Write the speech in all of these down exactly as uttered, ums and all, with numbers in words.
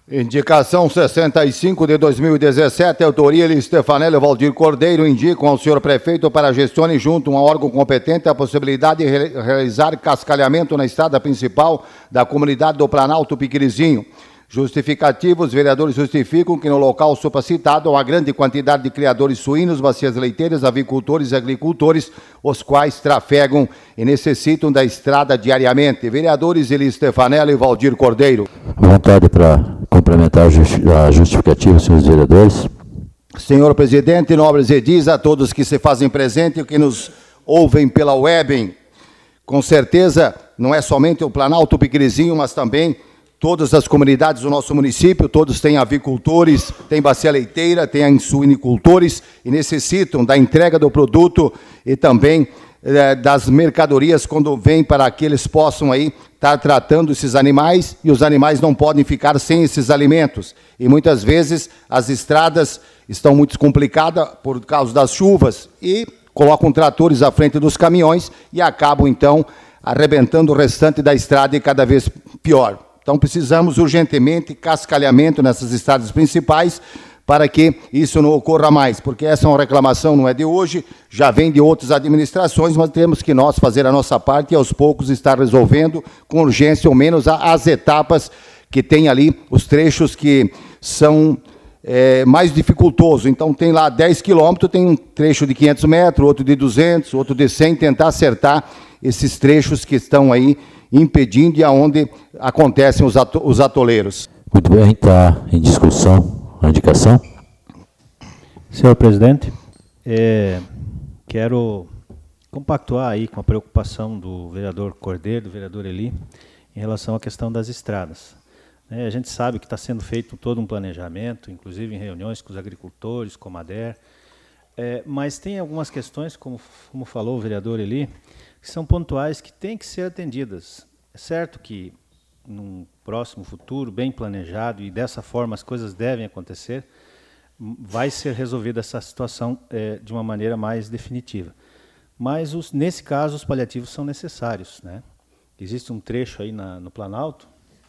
Indicação sessenta e cinco de dois mil e dezessete, autoria de Stefanelli e Valdir Cordeiro, indicam ao senhor prefeito para gestione junto a um órgão competente a possibilidade de re realizar cascalhamento na estrada principal da comunidade do Planalto Piquirizinho. Justificativo, os vereadores justificam que no local supracitado há uma grande quantidade de criadores suínos, bacias leiteiras, avicultores e agricultores, os quais trafegam e necessitam da estrada diariamente. Vereadores Eli Stefanelli e Valdir Cordeiro. Vontade para complementar a justificativa, senhores vereadores. Senhor presidente, nobres edis, a todos que se fazem presente e que nos ouvem pela web, com certeza não é somente o Planalto Piquirizinho, mas também todas as comunidades do nosso município, todos têm avicultores, têm bacia leiteira, têm suinicultores e necessitam da entrega do produto e também eh, das mercadorias quando vêm para que eles possam aí estar tratando esses animais e os animais não podem ficar sem esses alimentos. E muitas vezes as estradas estão muito complicadas por causa das chuvas e colocam tratores à frente dos caminhões e acabam então arrebentando o restante da estrada e cada vez pior. Então, precisamos urgentemente cascalhamento nessas estradas principais para que isso não ocorra mais, porque essa é uma reclamação, não é de hoje, já vem de outras administrações, mas temos que nós fazer a nossa parte e aos poucos estar resolvendo com urgência, ou menos as etapas que tem ali, os trechos que são é, mais dificultosos. Então, tem lá dez quilômetros, tem um trecho de quinhentos metros, outro de duzentos, outro de cem, tentar acertar esses trechos que estão aí impedindo e aonde acontecem os, ato os atoleiros. Muito bem, está em discussão a indicação. Senhor presidente, é, quero compactuar aí com a preocupação do vereador Cordeiro, do vereador Eli, em relação à questão das estradas. É, a gente sabe que está sendo feito todo um planejamento, inclusive em reuniões com os agricultores, com a Mader, é, mas tem algumas questões, como, como falou o vereador Eli, que são pontuais, que têm que ser atendidas. É certo que, num próximo futuro, bem planejado, e dessa forma as coisas devem acontecer, vai ser resolvida essa situação é, de uma maneira mais definitiva. Mas, os, nesse caso, os paliativos são necessários, né? Existe um trecho aí na, no Planalto,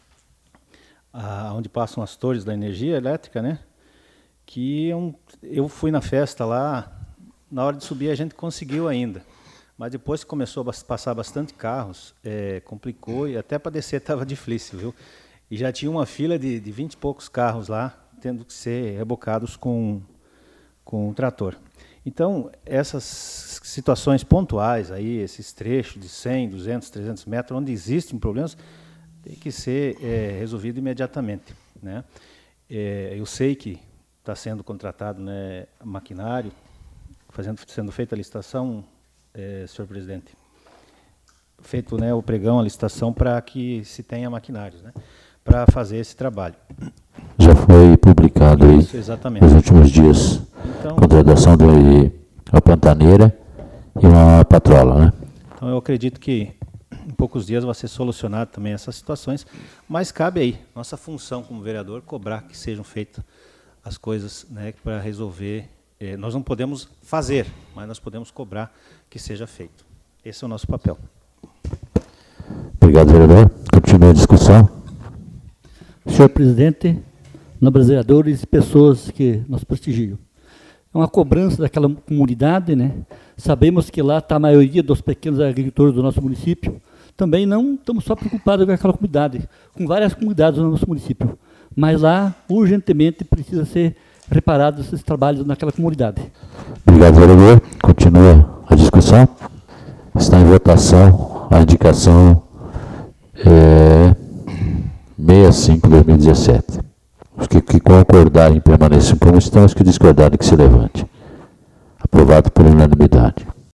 a, onde passam as torres da energia elétrica, né? Que é um, eu fui na festa lá, na hora de subir a gente conseguiu ainda. Mas depois que começou a passar bastante carros, é, complicou e até para descer estava difícil, viu? E já tinha uma fila de, de vinte e poucos carros lá, tendo que ser rebocados com, com um trator. Então, essas situações pontuais, aí, esses trechos de cem, duzentos, trezentos metros, onde existem problemas, tem que ser é, resolvido imediatamente, né? É, eu sei que está sendo contratado, né, maquinário, fazendo, sendo feita a licitação. É, senhor presidente, feito, né, o pregão, a licitação para que se tenha maquinários, né, para fazer esse trabalho. Já foi publicado aí nos últimos dias, então, contratação de uma pantaneira e uma patrola, né? Então eu acredito que em poucos dias vai ser solucionado também essas situações, mas cabe aí, nossa função como vereador, cobrar que sejam feitas as coisas, né, para resolver. Eh, nós não podemos fazer, mas nós podemos cobrar que seja feito. Esse é o nosso papel. Obrigado, vereador. Continua a discussão. Senhor presidente, nobres vereadores e pessoas que nos prestigiam. É uma cobrança daquela comunidade, né? Sabemos que lá está a maioria dos pequenos agricultores do nosso município. Também não estamos só preocupados com aquela comunidade, com várias comunidades do nosso município. Mas lá, urgentemente, precisa ser reparados esses trabalhos naquela comunidade. Obrigado, vereador. Continua a discussão. Está em votação a indicação é, sessenta e cinco de dois mil e dezessete. Os que, que concordarem permaneçam como estão, os que discordarem que se levante. Aprovado por unanimidade.